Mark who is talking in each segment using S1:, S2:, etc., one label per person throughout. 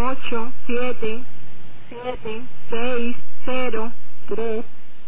S1: 8, 7, 7, 6, 0, 3.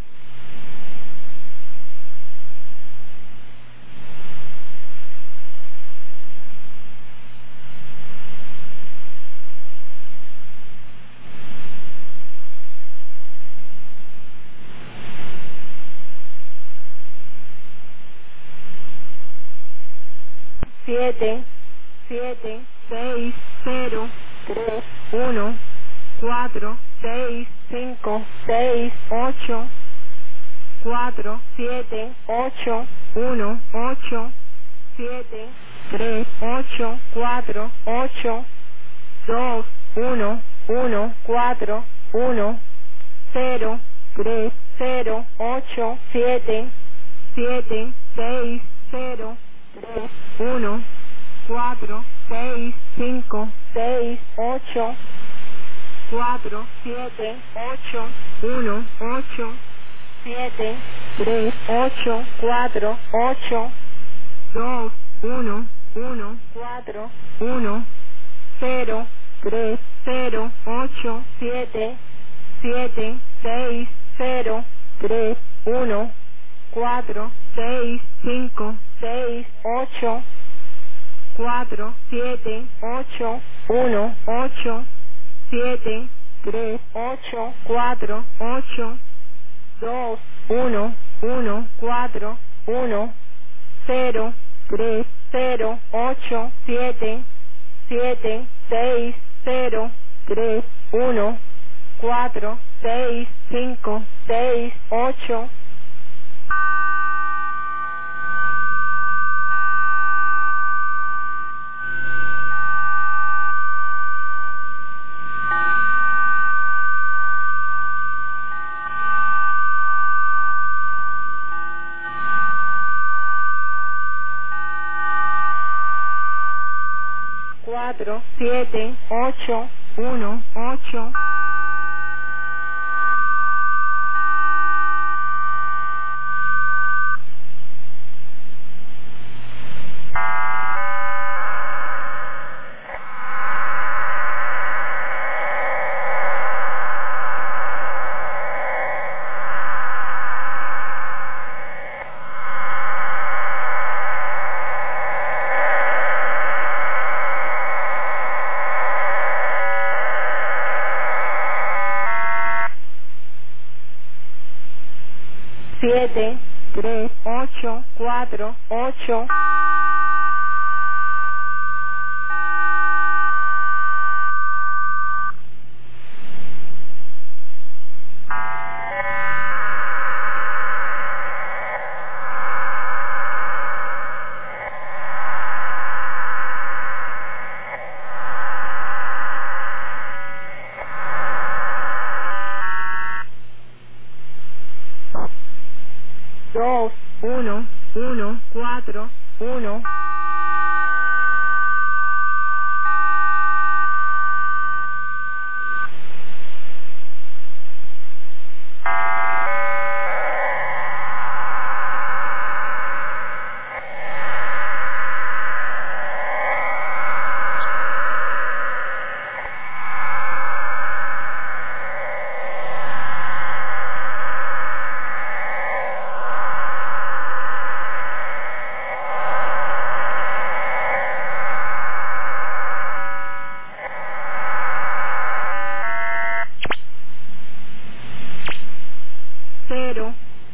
S1: 7, 7, 6, 0, 3, 1, 4, 6, 5, 6, 8, 4, 7, 8, 1, 8, 7, 3, 8, 4, 8, 2, 1, 1, 4, 1, 0, 3, 0, 8, 7, 7, 6, 0, 3, 1, 4, 6, 5, 6, 8, 4, 7, 8, 1, 8, 7, 3, 8, 4, 8, 2, 1, 1, 4, 1, 0, 3, 0, 8, 7, 7, 6, 0, 3, 1, 4, 6, 5, 6, 8, 4, 7, 8, 1, 8, 7, 3, 8, 4, 8, 2, 1, 1, 4, 1, 0, 3, 0, 8, 7, 7, 6, 0, 3, 1, 4, 6, 5, 6, 8. Cuatro, 7, 8, 1, 8. Siete, 3, 8, 4, 8. Dos, 1, 1, 4, 1. Cero,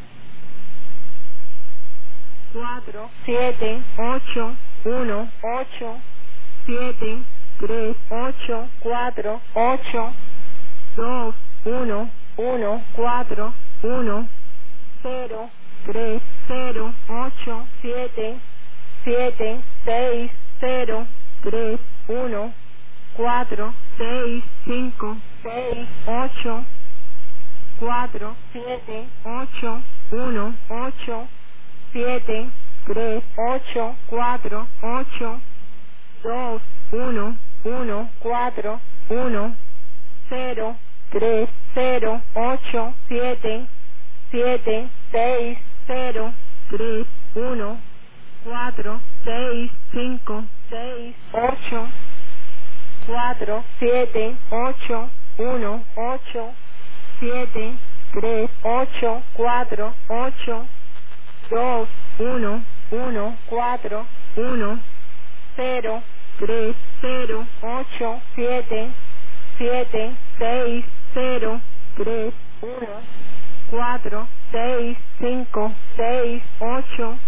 S1: 4, 7, 8, 1, 8, 7, 3, 8, 4, 8, 2, 1, 1, 4, 1, 0, 3, 0, 8, 7, 7, 6, 0, 3, 1, 4, 6, 5, 6, 8, 4, 7, 8, 1, 8, 7, 3, 8, 4, 8, 2, 1, 1, 4, 1, 0, 3, 0, 8, 7, 7, 6, 0, 3, 1, 4, 6, 5, 6, 8. 4, 7, 8, 1, 8, 7, 3, 8, 4, 8, 2, 1, 1, 4, 1, 0, 3, 0, 8, 7, 7, 6, 0, 3, 1, 4, 6, 5, 6, 8,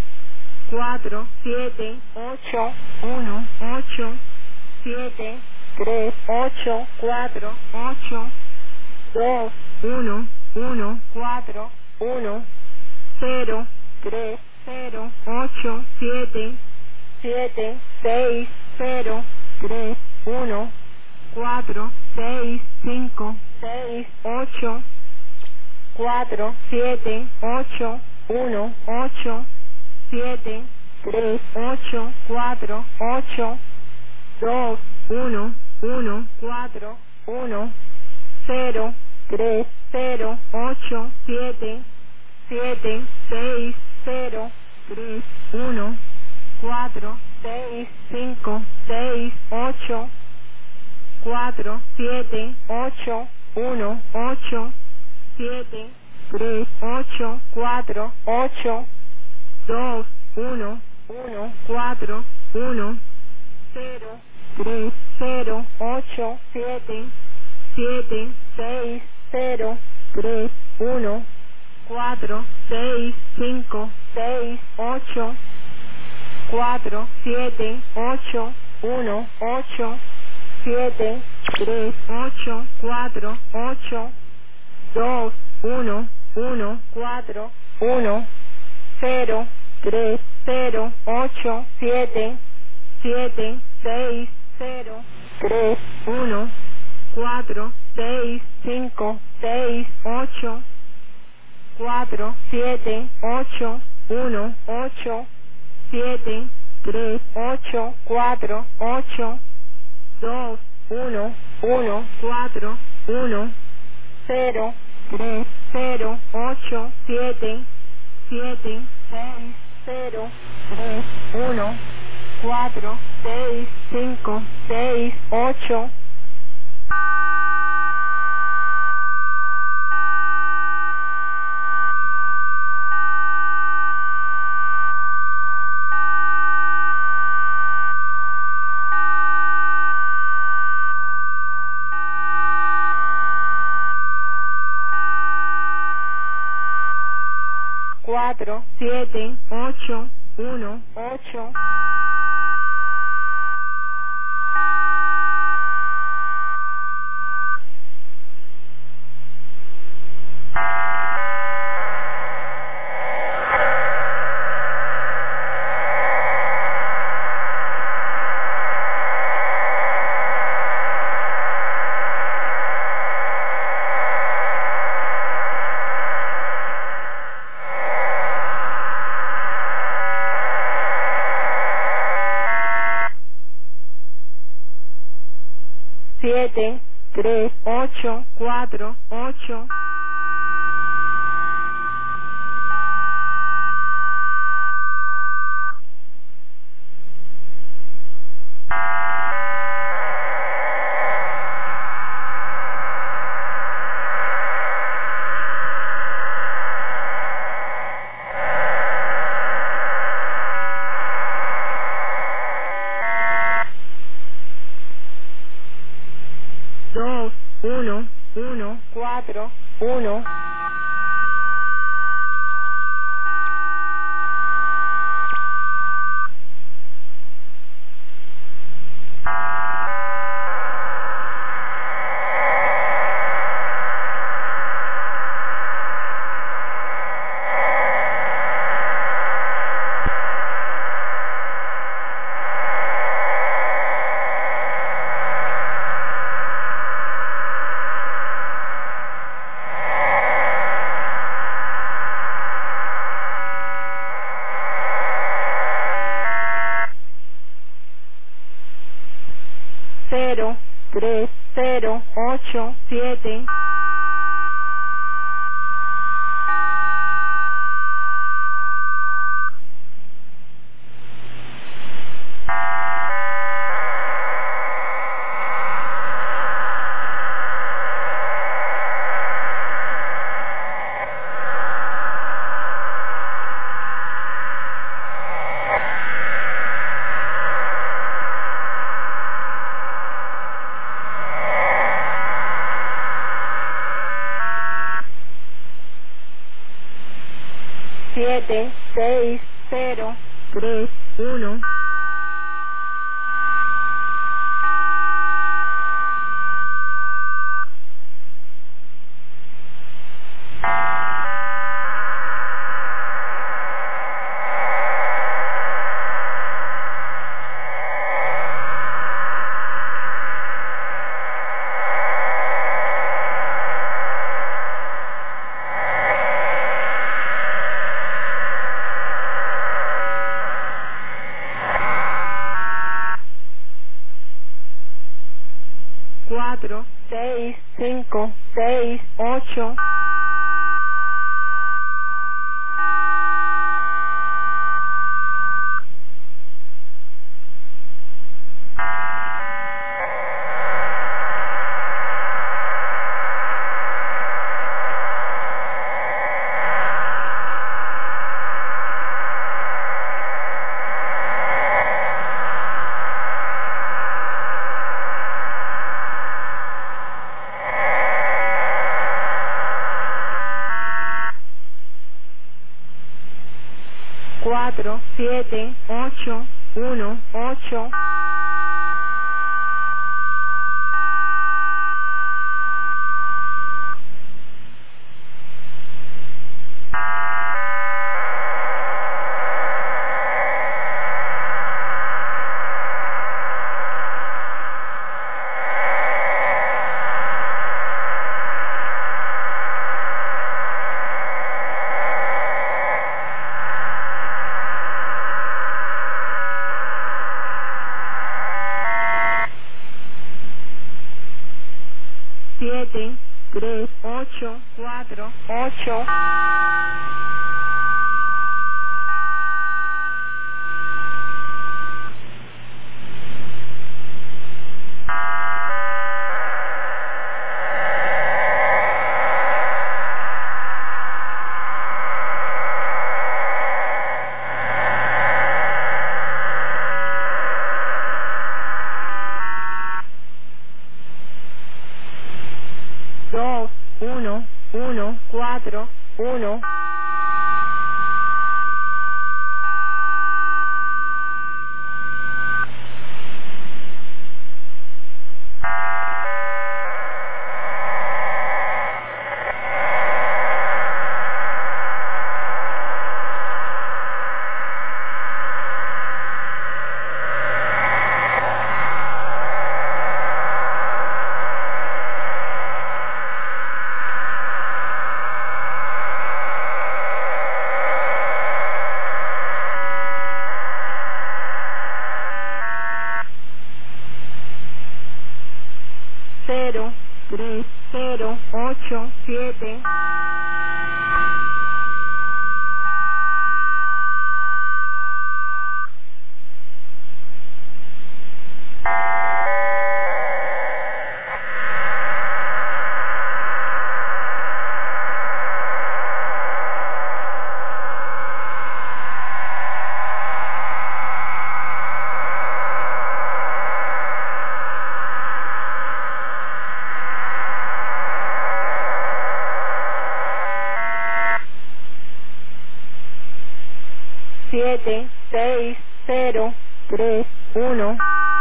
S1: 4, 7, 8, 1, 8, 7, 3, 8, 4, 8, 2, 1, 1, 4, 1, 0, 3, 0, 8, 7, 7, 6, 0, 3, 1, 4, 6, 5, 6, 8, 4, 7, 8, 1, 8, 7, 3, 8, 4, 8, 2, 1, 1, 4, 1, 0, 3, 0, 8, 7, 7, 6, 0, 3, 1, 4, 6, 5, 6, 8, 4, 7, 8, 1, 8, 7, 3, 8, 4, 8, 2, 1, 1, 4, 1, 0, 3, 0, 8, 7, 7, 6, 0, 3, 1, 4, 6, 5, 6, 8, 4, 7, 8, 1, 8, 7, 3, 8, 4, 8, 2, 1, 1, 4, 1, 0, 3, 0, 8, 7, 7, 6, 0, 3, 1, 4, 6, 5, 6, 8, 4, 7, 8, 1, 8, 7, 3, 8, 4, 8, 2, 1, 1, 4, 1, 0, 3, 0, 8, 7, 7, 6, 0, 3, 1, 4, 6, 5, 6, 8. Cuatro, 7, 8, 1, 8. Siete, 3, 8, 4, 8. Dos, 1, 1, 4, 1. Cero, 3, 0, 8, 7. 7, 6, 0,
S2: 3, 1. Cuatro,
S1: 6, 5, 6, 8,
S2: cuatro, 7, 8, 1,
S1: 8,
S2: siete, 3,
S1: 8, 4, 8,
S2: dos, 1, 1, 4,
S1: 1,
S2: cero, 3,
S1: 0, 8, 7, siete, 6, 0,
S2: 3, 1.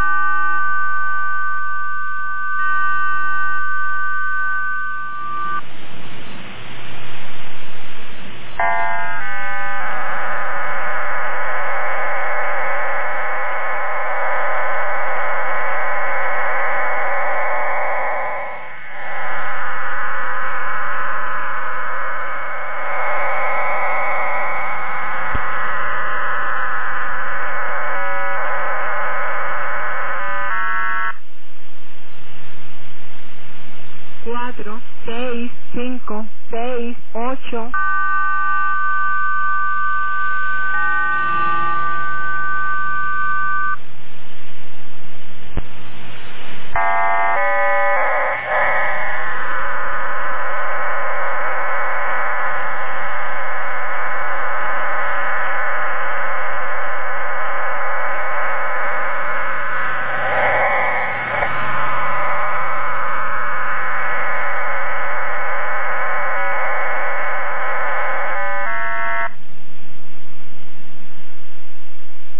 S2: Cuatro, 6, 5,
S1: 6, 8,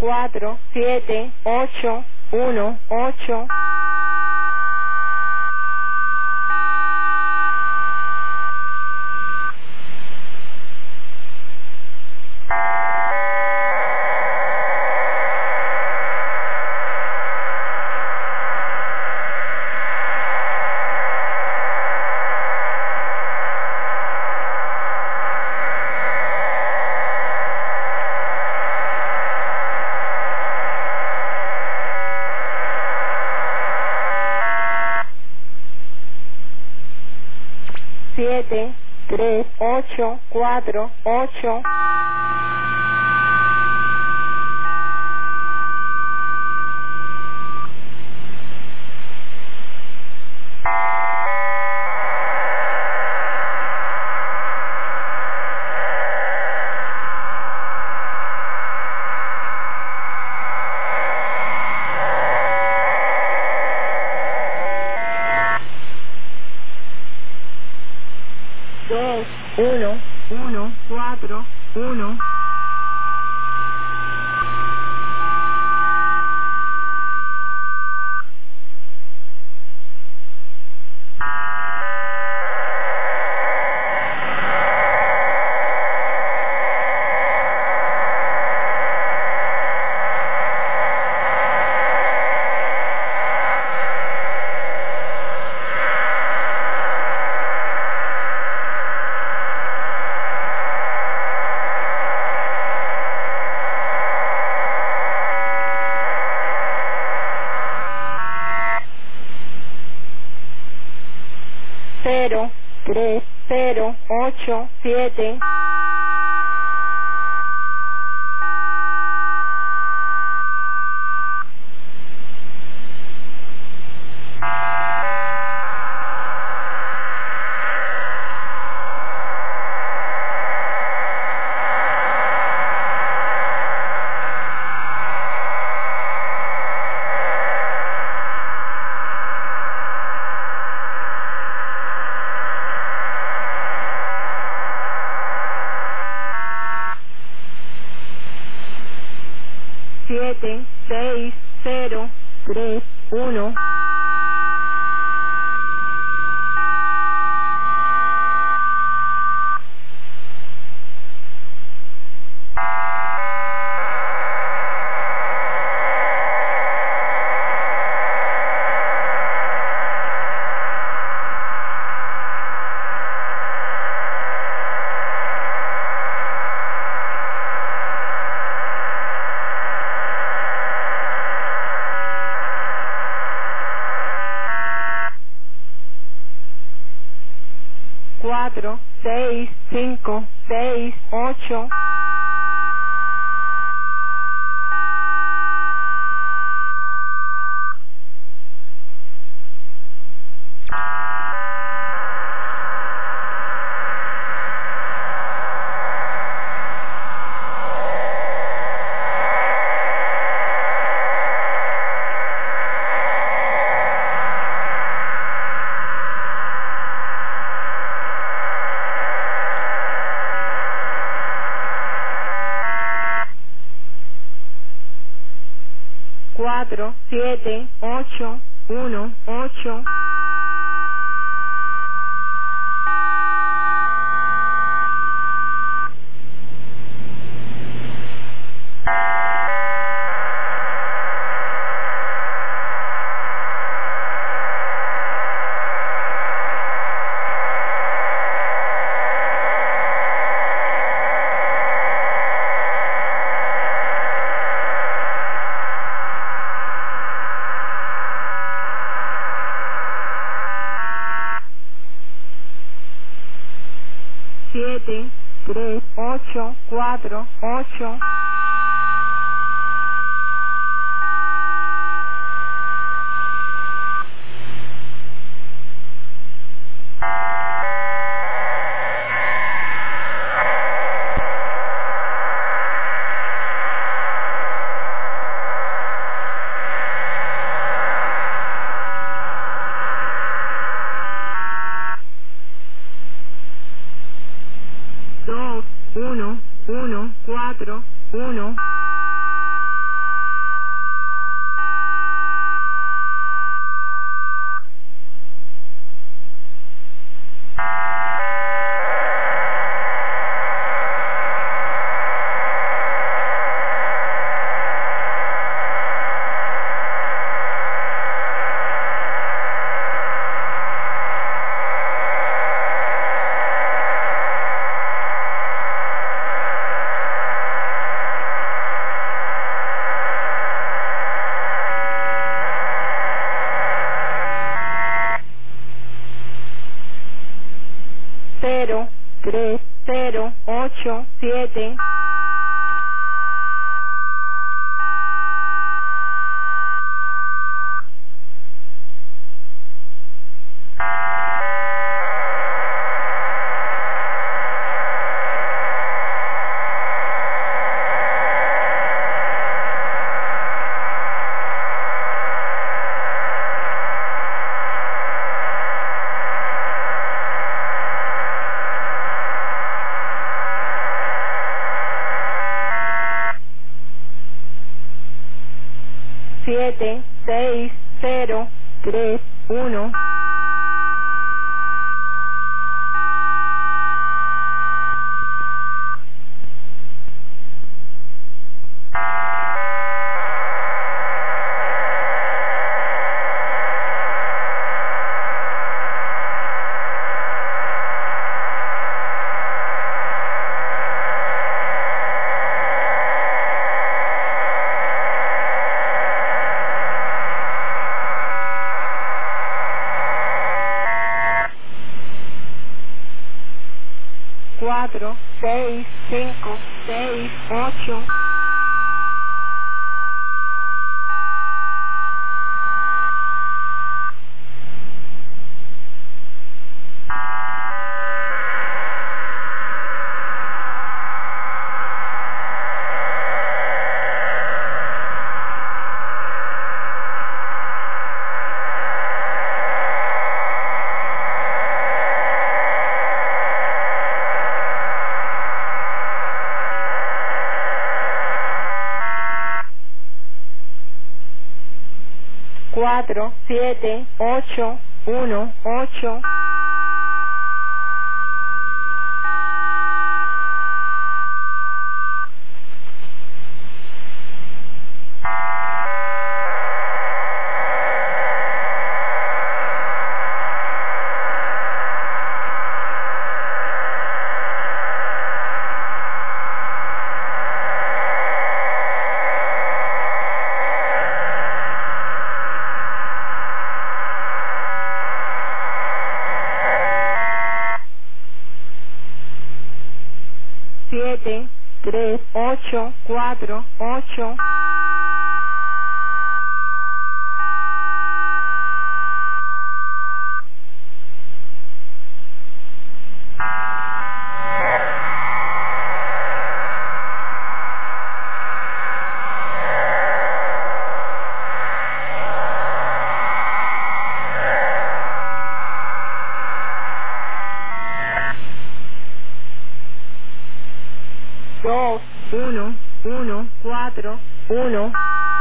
S1: 4, 7, 8, 1, 8. Siete, 3, 8, 4, 8. Dos, 1, 1, 4, 1. Cero, 3, 0, 8, 7. Siete, 6, 0, 3, 1. Cuatro, 6, 5, 6, 8. Cuatro, 7, 8, 1, 8. Siete, 3, 8, 4, 8. Dos, 1, 1, 4, 1. 0,
S2: 3,
S1: 0, 8, 7, 7, 6, 0,
S2: 3, 1,
S1: 4, 6, 5, 6, 8, 4, 7, 8,
S2: 1,
S1: 8, 7,
S2: 3,
S1: 8, 4, 8, 2,
S2: 1, 1,
S1: 4,
S2: 1,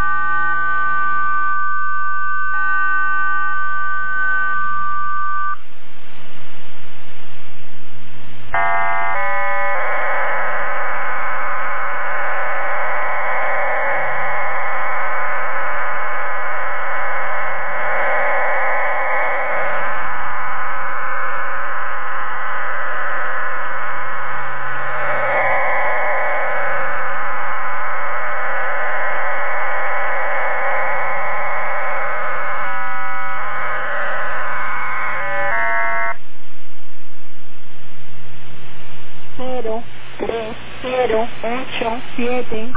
S1: 0, 3, 0, 8, 7,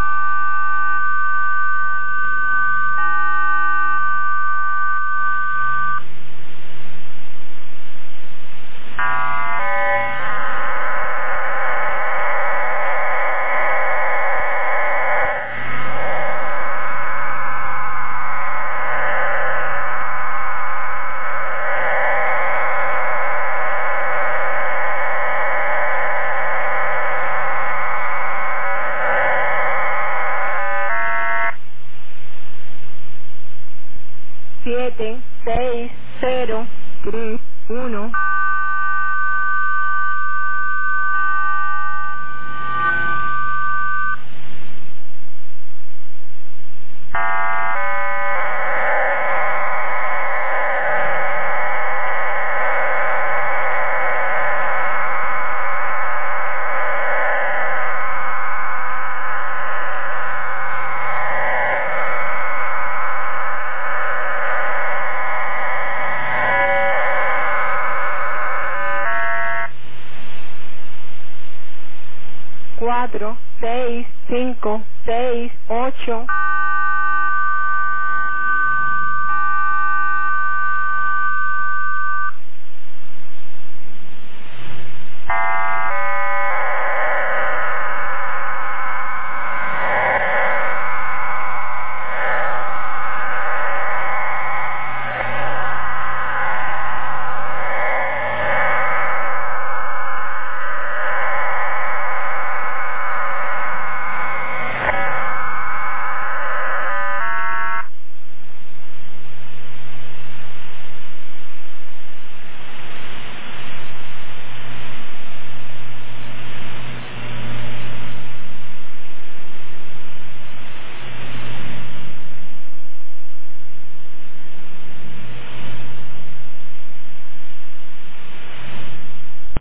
S1: 7, 6, 0,
S2: 3, 1,
S1: 7, 4, 6, 5, 6, 8.